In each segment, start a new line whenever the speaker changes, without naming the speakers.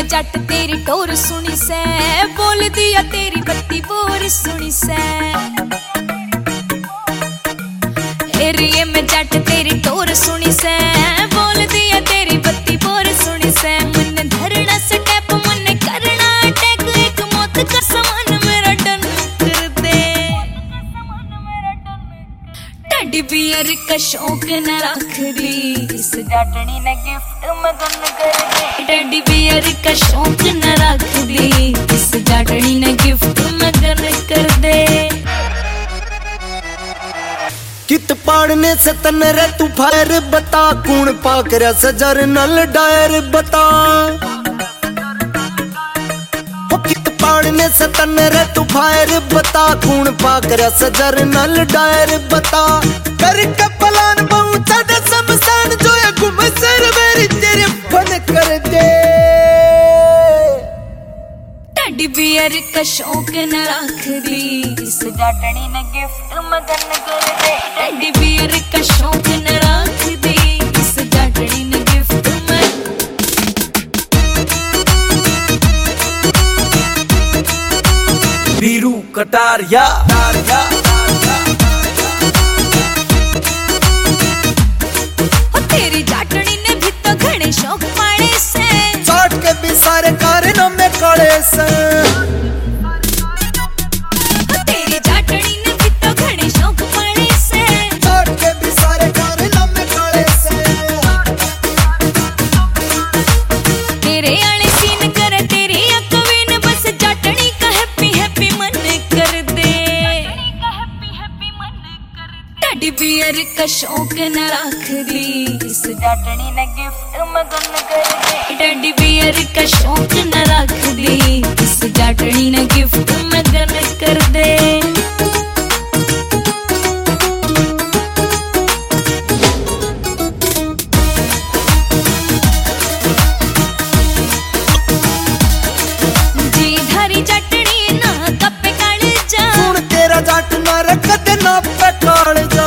जट तेरी टोर सुनी से, बोल दिया तेरी बत्ती बोर सुनी से। एरिए में जट तेरी टोर सुनी से, बोल दिया तेरी बत्ती बोर सुनी से। मन धरना स्टेप मन करना अटैक, एक मौत का समान मेरा डन कर दे। टेडी बियर का शौक न रख दी, इस जाटनी ने गिफ्ट मगन कर दे। टेडी बियर का शौक न रख दी, इस जाटनी ने गिफ्ट मगन कर दे।
कित पाड़ने से तन रे तू फायर बता, कूण पाक रे सजर नल डायर बता। कित पाड़ने से तन रे तू फायर बता, कूण पाक रे सजर नल डायर बता। कर के पलान बहु चढ़ शमशान, जो ये गुम सर मेरी तेरे फन कर दे।
टेडी बियर का शौक न रख दी, इस जाटनी ने गिफ्ट मगन कर दे। टेडी बियर का शौक न रख दी, इस जाटनी ने गिफ्ट
वीरू कटारिया।
तेरी जाटनी ने भी तो घने शौक पाड़े से,
चाट के भी सारे कारनामे काले से।
तेरी जाटनी ने भी तो घने शौक पाड़े से,
चाट के भी सारे कारनामे काले से।
तेरे आले सीन करे तेरी अकवीन, बस जाटनी का हैप्पी हैप्पी मन कर दे। टेडी बियर का शौक न रख दी, इस जाटनी ने गिफ्ट मगन कर दे। टेडी बियर का शौक न रख दी, इस जाटनी ने गिफ्ट मगन कर दे। जी धारी जाटनी ना कपे काल जा,
सुन तेरा जाट ना रखते ना पे काल जा।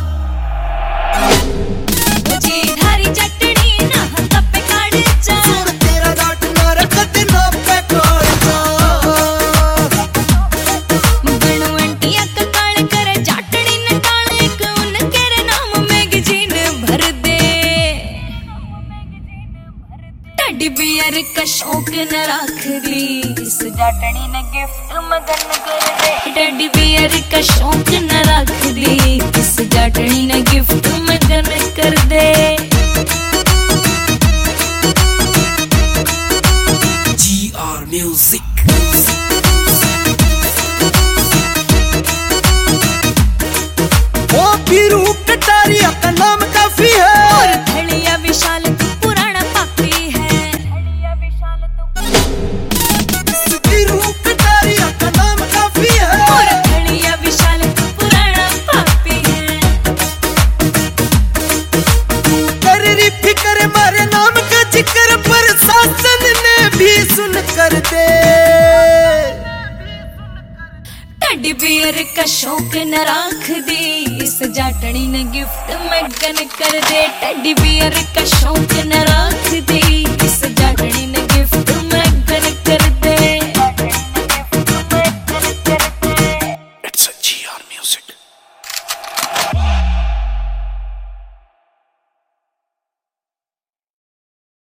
जी धारी जाटनी ना कपे काल जा,
सुन तेरा जाट ना रखते ना पे काल जा।
बनू अंटिया का काल करे जाटनी ने टाल, एक उनके रे नाम मैगजीन भर दे। टेडी बियर का शौक न रख दी, इस जाटनी ने गिफ्ट मगन कर दे। टेडी बियर का शौक न रख दी, इस जाटनी ने गिफ्ट मगन कर दे।
GR music. ओ वीरू कटारिया का नाम काफी है,
और थलिया विशाल तू पुराना पापी है।
वीरू कटारिया का नाम काफी है,
और थलिया विशाल तू पुराना पापी है।
कर री फिक्र मारे नाम का जिक्र प्रशासन ने भी सुन कर दे।
टेडी बियर का शौक न रख दी, इस जाटनी ने गिफ्ट मगन कर दे। टेडी बियर का शौक न रख दी, इस जाटनी